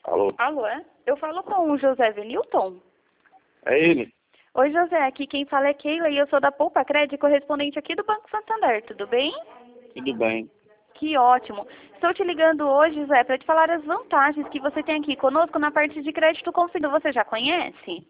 Alô? Alô, é? Eu falo com o José Venilton. É ele? Oi, José, aqui quem fala é Keila e eu sou da Poupa Crédito, correspondente aqui do Banco Santander, tudo bem? Tudo bem. Que ótimo. Estou te ligando hoje, José, para te falar as vantagens que você tem aqui conosco na parte de crédito consignado. Você já conhece?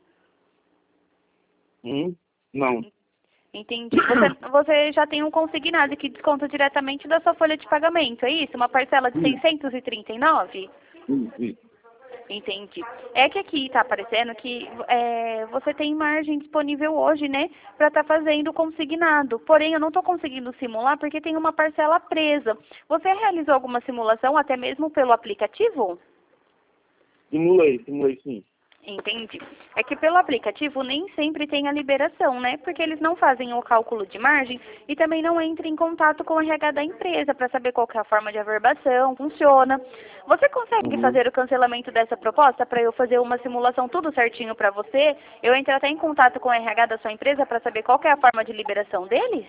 Não. Entendi. Você já tem um consignado que desconta diretamente da sua folha de pagamento, é isso? Uma parcela de 639? Isso. Entendi. É que aqui está aparecendo que você tem margem disponível hoje, né, para estar fazendo o consignado. Porém, eu não estou conseguindo simular porque tem uma parcela presa. Você realizou alguma simulação, até mesmo pelo aplicativo? Simulei sim. Entendi. É que pelo aplicativo nem sempre tem a liberação, né? Porque eles não fazem o cálculo de margem e também não entram em contato com o RH da empresa para saber qual que é a forma de averbação, funciona. Você consegue fazer o cancelamento dessa proposta para eu fazer uma simulação tudo certinho para você? Eu entro até em contato com o RH da sua empresa para saber qual que é a forma de liberação deles?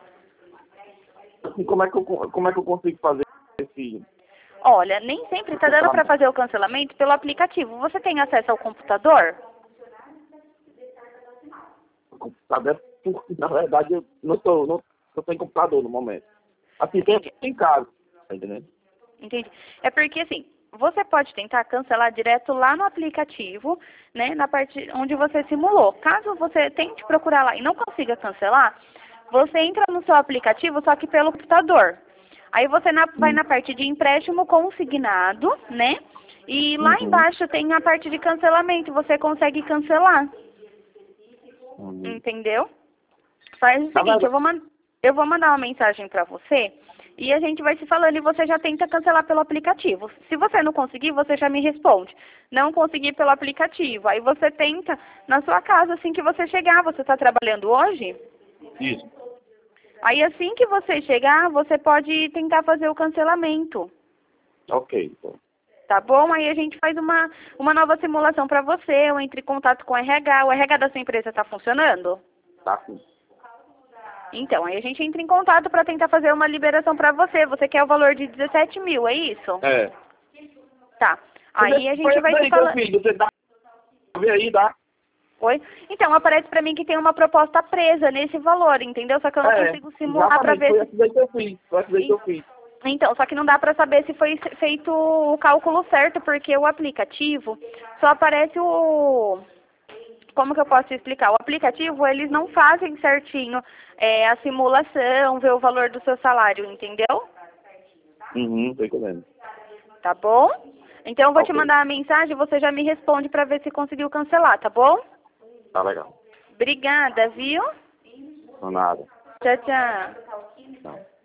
E como é que eu consigo fazer esse Olha, nem sempre está dando para fazer o cancelamento pelo aplicativo. Você tem acesso ao computador? computador? Porque, na verdade, eu não tô sem computador no momento. Assim, tem em casa, tá entendendo? Entendi. É porque, assim, você pode tentar cancelar direto lá no aplicativo, né, na parte onde você simulou. Caso você tente procurar lá e não consiga cancelar, você entra no seu aplicativo, só que pelo computador. Aí você vai na parte de empréstimo consignado, né, e lá embaixo tem a parte de cancelamento, você consegue cancelar. Entendeu? Faz o seguinte, eu vou mandar uma mensagem para você e a gente vai se falando e você já tenta cancelar pelo aplicativo. Se você não conseguir, você já me responde. Não conseguir pelo aplicativo. Aí você tenta na sua casa assim que você chegar. Você está trabalhando hoje? Isso. Aí assim que você chegar, você pode tentar fazer o cancelamento. Ok, então. Tá bom? Aí a gente faz uma nova simulação para você. Eu entro em contato com o RH. O RH da sua empresa está funcionando? Tá sim. Então, aí a gente entra em contato para tentar fazer uma liberação para você. Você quer o valor de 17 mil, é isso? É. Tá. Aí a gente vai te falar... Você dá aí, dá? Oi? Então, aparece para mim que tem uma proposta presa nesse valor, entendeu? Só que eu não consigo simular para ver se... Foi essa daí que eu fiz. Então, só que não dá para saber se foi feito o cálculo certo, porque o aplicativo só aparece o... Como que eu posso te explicar? O aplicativo, eles não fazem certinho a simulação, ver o valor do seu salário, entendeu? Tô entendendo. Tá bom? Então eu vou te mandar a mensagem e você já me responde para ver se conseguiu cancelar, tá bom? Tá legal. Obrigada, viu? Não nada. Tchau, tchau. Não.